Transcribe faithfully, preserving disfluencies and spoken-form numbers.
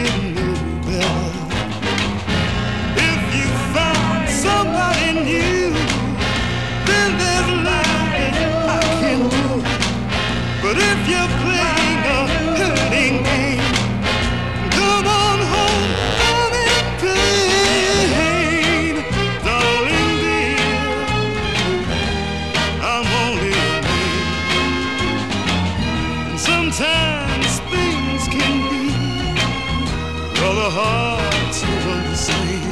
didn't know better. If you found somebody new, then there's nothing I can do. But if you're playing a hurting game, come on home, I'm in pain. Darling dear, I'm only a man. And sometimes things can be rather hard to understand.